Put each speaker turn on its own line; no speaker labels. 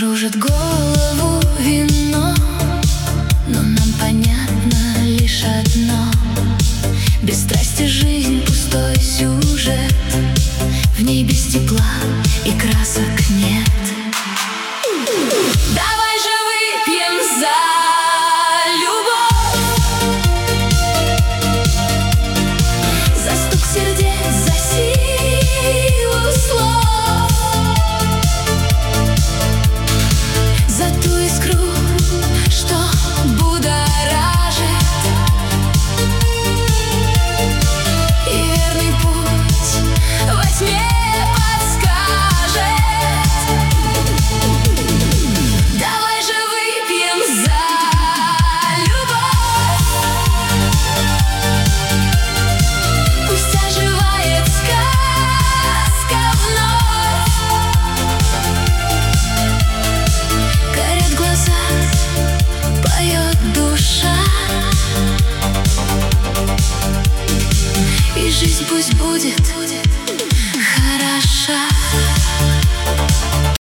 Кружит голову вино, но нам понятно лишь одно: без страсти жизнь пустой сюжет, в ней без тепла и красок нет. Давай же выпьем за любовь, за стук сердец, за силу слов, за ту искру, что будоражит, и верный путь во тьме подскажет. Давай же выпьем за любовь, пусть оживает сказка вновь. Горят глаза, поет душа, и жизнь пусть будет